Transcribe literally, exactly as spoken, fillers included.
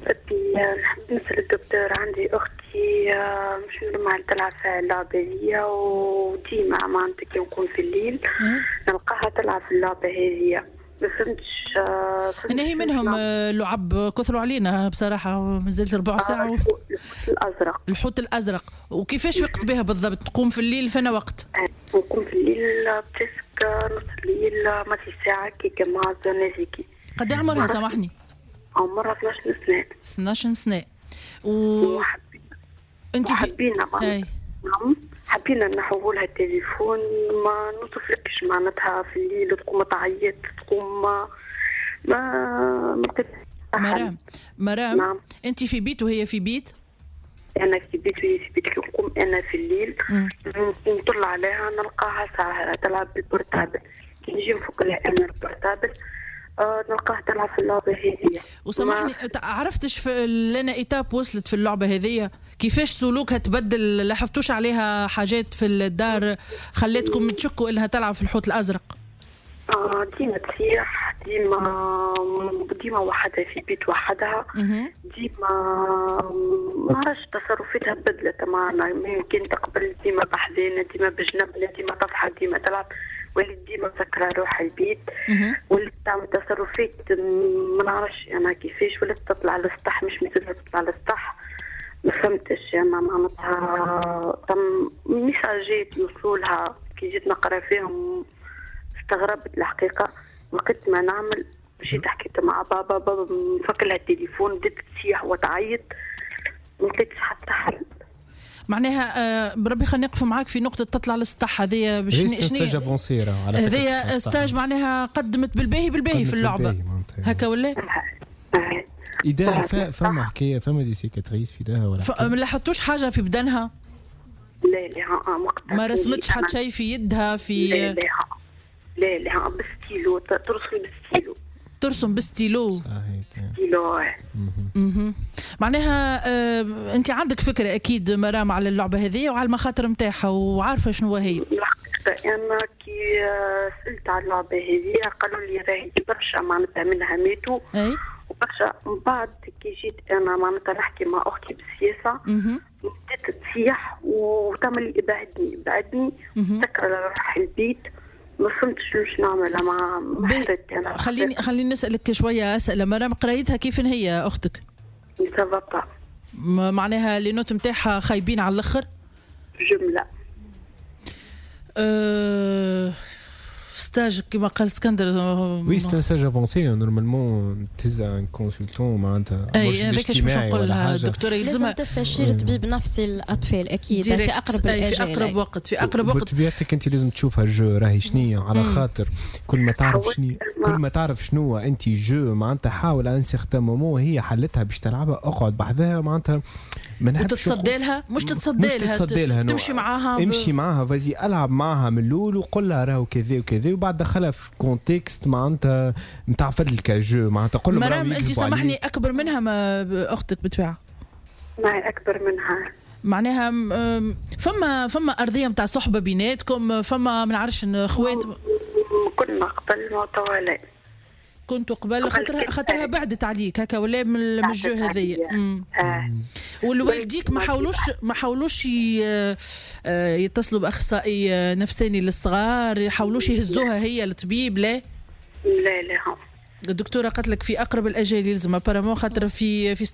بدي نحب نسأل الدكتور. عندي أختي مش نورمال تلعب في اللعبة هذه، وديما معناتها كي نكون في الليل نلقاها تلعب في اللعبة هذه. ما فهمتش. أنا هي منهم لعب كثروا علينا بصراحة، مازالت ربع ساعة. و... الحوت الأزرق. الحوت الأزرق. وكيفاش وقت بها بالضبط؟ تقوم في الليل فينا وقت؟ نقوم في الليل بتسك نص الليل ما في ساعة كي كما زنازيكي. قد عمرها سامحني؟ عمرها اثناش سنة. اثناش سنة. و انت في حبينا اي نعم حبينا نحولها التليفون، ما نطفلكش معناتها في الليل تقوم تعيط تقوم ما ما ما مرام مرام نعم. انت في بيت وهي في بيت؟ انا في بيت وهي في بيت. كي نقوم انا في الليل نطلع عليها نلقاها ساعة تلعب بالبورتابل. كي نجي نفك لها انا البورتابل آه نلقاها تلعب في اللعبة هذه. وسامحني عرفتش في لنا إيتاب وصلت في اللعبة هذه كيفاش سلوكها تبدل؟ لاحظتوش عليها حاجات في الدار خلتكم تشكوا إنها تلعب في الحوت الأزرق؟ آه ديما تصيح، ديما ديما وحدها في بيت وحدها، ديما ما عرفش تصرفاتها بدلت معنا. يمكن تقبل ديما بحذانا، ديما بجنبنا، ديما تضحك، ديما تلعب، ولات ديما مسكرة روح البيت، ولات تعمل تصرفات ما نعرفش انا كيفاش، ولات تطلع على السطح مش مثلها تطلع على السطح. ما فهمتش انا معناتها تم ميساجات يوصلولها كي جيت نقرا فيهم استغربت الحقيقة. وقت ما نعمل مشيت حكيت مع بابا، بابا مفك لها التليفون، بدات تصيح وتعيط، ما لقيتش حتى حل. معناها آه بربي خلينا نقف معاك في نقطة تطلع للسطح هذه باش ستاج افونسيرا على فكرة. هذه ستاج معناها قدمت بالباهي بالباهي في اللعبة هكا ولا؟ إذا فما حكاية فما دي سيكاتريس في داها ولا ف... ما لاحظتوش حاجة في بدنها؟ لا لا وقت ما رسمتش حتى شيء في يدها في لا لا لا لا بالستيلو ترسم بالستيلو ترسم بالستيلو صحيح ستيلو. اها معناها آه، انت عندك فكره اكيد مرام على اللعبه هذه وعلى المخاطر نتاعها وعارفه شنو هي؟ الحقيقه انا كي سالت على اللعبه هذه قالوا لي راهي برشا معناتها منها ماتوا اي وبرشا. من بعد كي جيت انا معناتها نحكي مع اختي بالسياسه بدات تصيح وتعمل ابعدني ابعدني سكر روح البيت. ما فهمتش واش نعمل مع محرت انا. خليني خليني نسالك شويه اسئله. مرام قرايتها كيف هي اختك؟ متفقه معناها لي نوت نتاعها خايبين على الاخر جمله. أه... ستاج كما قال اسكندر وي ستاج افونسي نورمالمون تهز ان كونسلتون معناتها اي هذاك باش نقول لها الدكتوره يلزم تستشير طبيب نفسي الاطفال اكيد في اقرب الاجال في اقرب وقت في اقرب وقت. بطبيعتك انت لازم تشوفها جو راهي شنية على خاطر كل ما تعرف شنو كل ما تعرف شنو انت جو معناتها حاول ان سيغتان مومون هي حلتها باش تلعبها اقعد بحذاها معناتها ما نحبش تتصدى لها مش تتصدى لها, تتصدى لها تمشي معاها امشي ب... معاها فازي العب معاها من الاول وقول لها راهو كذا وكذا وبعد دخلها في كونتكست معناتها نتاع فضلك جو معناتها قول لها مرام انت سامحني اكبر منها ما اختك بالطبيعه؟ معي اكبر منها معناها فما فما ارضيه نتاع صحبه بيناتكم فما ما نعرفش خوات كنا قبل وطوالي كنتوا قبل خاطرها خاطرها بعدت عليك هكا ولا من الجو هذيا اه والوالديك ما حاولوش ما حاولوش يتصلوا باخصائي نفساني للصغار يحاولوش يهزوها هي للطبيب؟ لا لا لا الدكتوره قالت لك في اقرب الاجال يلزم ابارامون خاطر في في